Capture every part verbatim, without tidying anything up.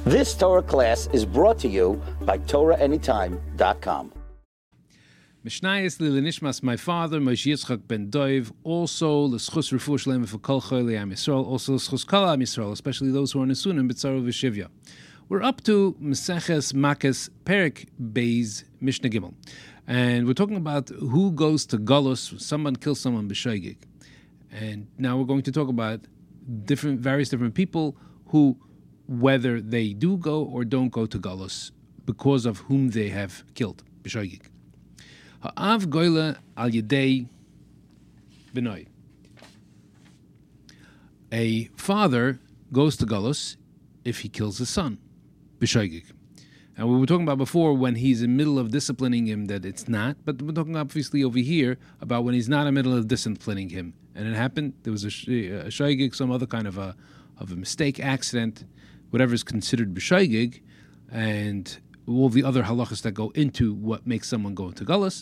This Torah class is brought to you by Torah Anytime dot com. Mishnayos Lilanishmas, my father, Moshe Yitzchak ben Dov, also l'schus refuah shlema for kol chayei Am Yisrael, also l'schus kol Am Yisrael, especially those who are nesunim b'tzara v'shivya. We're up to Maseches Makos Perek Beis Mishnah Gimel, and we're talking about who goes to Galus. Someone kills someone b'shoigig, and now we're going to talk about different, various different people who, whether they do go or don't go to Galus because of whom they have killed b'shoigig. Ha'av goyle al yedei b'noi. A father goes to Galus if he kills his son, b'shoigig. And we were talking about before when he's in the middle of disciplining him that it's not, but we're talking obviously over here about when he's not in the middle of disciplining him. And it happened, there was a, a shoigig, some other kind of a of a mistake, accident, whatever is considered b'shoigig, and all the other halachas that go into what makes someone go into galus.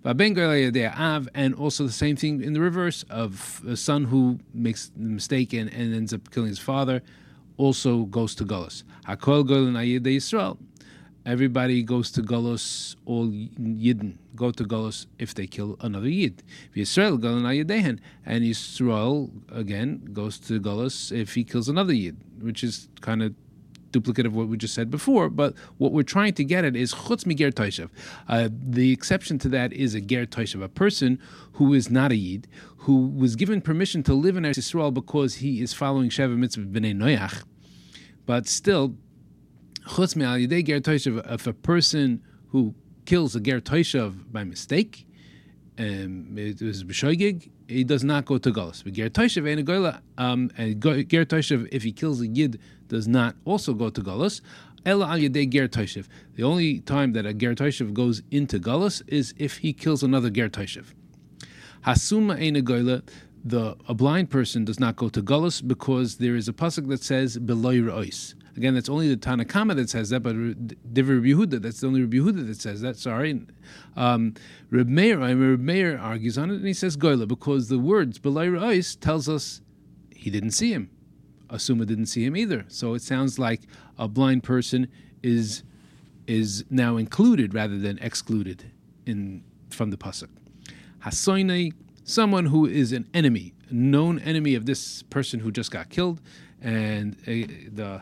And also the same thing in the reverse of a son who makes the mistake and, and ends up killing his father, also goes to galus. Hakol golen ayidei Yisrael. Everybody goes to galus, all Yidden go to galus if they kill another Yid. Yisrael golen ayidehen. And Yisrael, again, goes to galus if he kills another Yid, which is kind of duplicate of what we just said before, but what we're trying to get at is chutz mi ger toshev. Uh, the exception to that is a ger toshev, a person who is not a yid, who was given permission to live in Eretz Yisrael because he is following Sheva Mitzvah B'nai Noach, but still, chutz mi al yedei ger toshev, if a person who kills a ger toshev by mistake, um, it was b'shoigig, he does not go to galus. But ger toshev ain't a goyla. Um, and ger toshev, if he kills a yid, does not also go to galus. Ela al yedei ger toshev. The only time that a ger toshev goes into galus is if he kills another ger toshev. Hasuma ain't a goyla. The a blind person does not go to galus because there is a pasuk that says beloy re'os. Again, that's only the Tanakama that says that, but Divrei Rabbi Yehuda, that's the only Rabbi Yehuda that says that, sorry. Um, Reb Meir, Reb Meir argues on it, and he says goyla, because the words Belay Re'os tells us he didn't see him. Asuma didn't see him either. So it sounds like a blind person is is now included rather than excluded in from the pasuk. Hasoinei, someone who is an enemy, a known enemy of this person who just got killed, and uh, the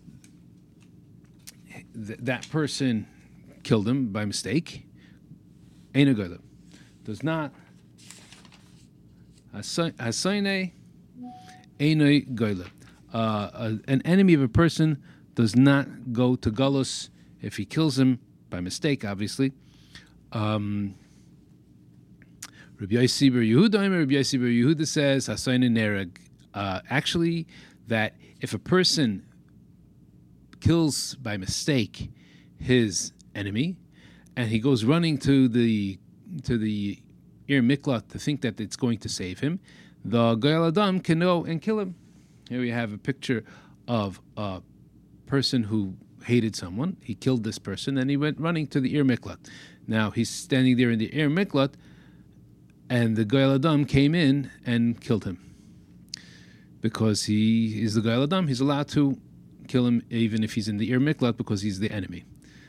that person killed him by mistake. Ein a goyla. Does not. Hasoinei ein a goyla. Uh, an enemy of a person does not go to galus if he kills him by mistake, obviously. Um, Rabbi Yossi bar Yehuda, Rabbi Yossi bar Yehuda says, Hasoinei nereg. Uh, actually, that if a person kills by mistake his enemy, and he goes running to the to the Ir Miklat to think that it's going to save him, the Goyal Adam can go and kill him. Here we have a picture of a person who hated someone. He killed this person, and he went running to the Ir Miklat. Now he's standing there in the Ir Miklat, and the Goyal Adam came in and killed him. Because he is the Goyal Adam, he's allowed to kill him even if he's in the Ir Miklat because he's the enemy.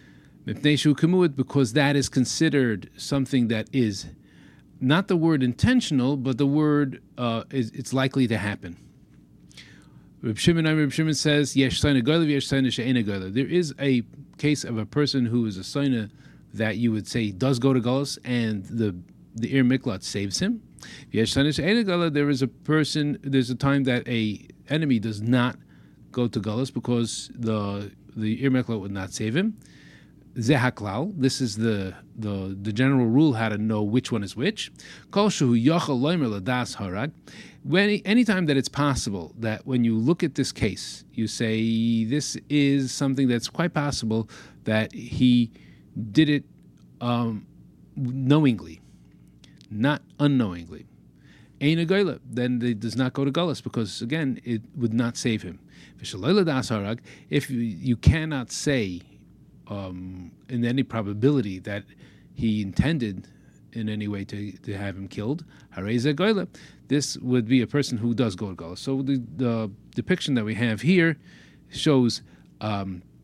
Because that is considered something that is not the word intentional, but the word uh, is it's likely to happen. Reb Shimon, Reb Shimon says, Yesh soina goyla, yesh soina she'ena goyla. There is a case of a person who is a soina that you would say does go to galus, and the the Ir Miklat saves him. Yesh soina she'ena goyla. There is a person. There's a time that a enemy does not go to galus because the the Ir Miklat would not save him. Zeh haklal. This is the, the the general rule how to know which one is which. Kol shehu yachal loimer ladas harag. When anytime that it's possible that when you look at this case, you say this is something that's quite possible that he did it um, knowingly, not unknowingly. Ein a goyla, then it does not go to galus because again it would not save him. If you, you cannot say um, in any probability that he intended in any way to, to have him killed, hareza goyla, this would be a person who does go to galus. So the, the depiction that we have here shows um,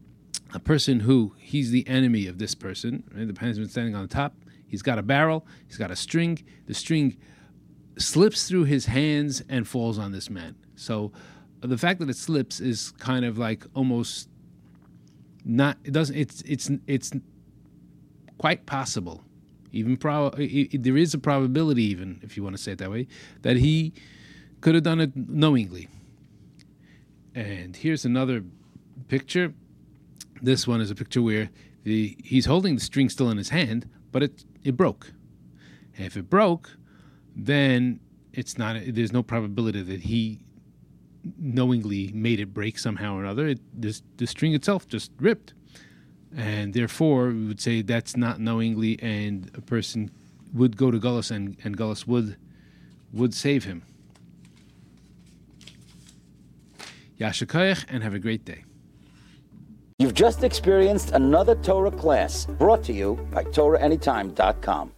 a person who he's the enemy of this person. Right? The penman's standing on the top. He's got a barrel. He's got a string. The string slips through his hands and falls on this man. So the fact that it slips is kind of like almost not. It doesn't. It's it's it's quite possible. Even pro, it, it, there is a probability, even if you want to say it that way, that he could have done it knowingly. And here's another picture. This one is a picture where the he's holding the string still in his hand, but it it broke. And if it broke, then it's not. There's no probability that he knowingly made it break somehow or another. It, this the string itself just ripped, and therefore we would say that's not knowingly, and a person would go to Gullus, and and Gullus would would save him. Yasher koach, and have a great day. You've just experienced another Torah class brought to you by Torah Anytime dot com.